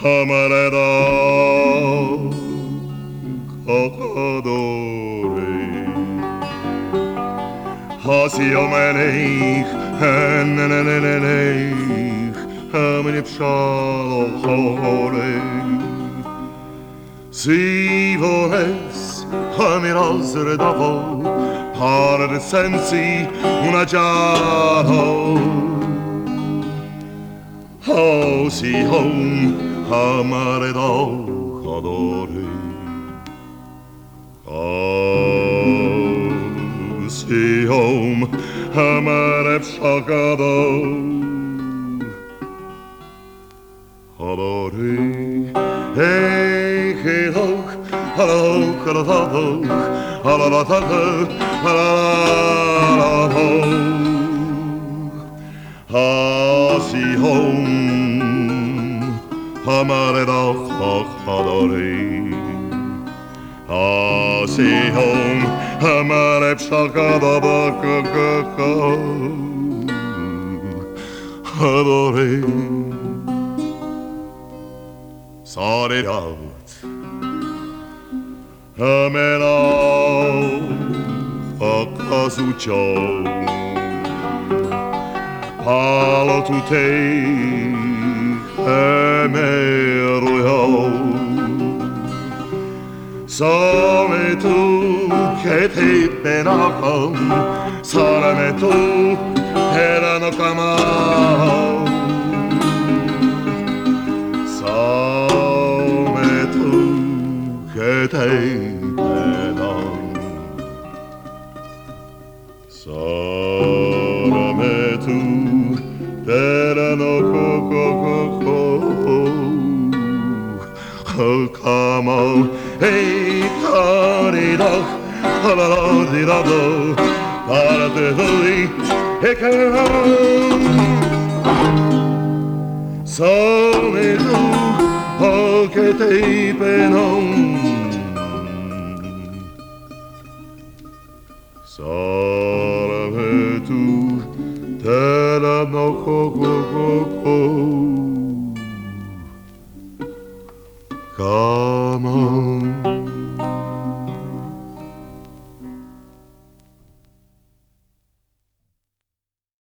Hamareda Kakadori Hasiomeneich Heneneneneich Hamanipshalocholei Sivores Hamirazredavo Parsensi Unajado Hosi home Hamaredo Kadori Hosi home Hamarep Shagado Hadori Hey Hiloch Hello Kalado Halalataha Halalaho Hasi home Hamareda Kadori Hasi home Hamarep Shagada Hadori Sort it out Hamera Akazucho Palo tu te Emeruyo Some tu che te penacam Sarame tu erano camao Some tu che te penam Sarame tu erano Come hey caridach haladirado parte lui e che sole tu o che te penon sole tu te la no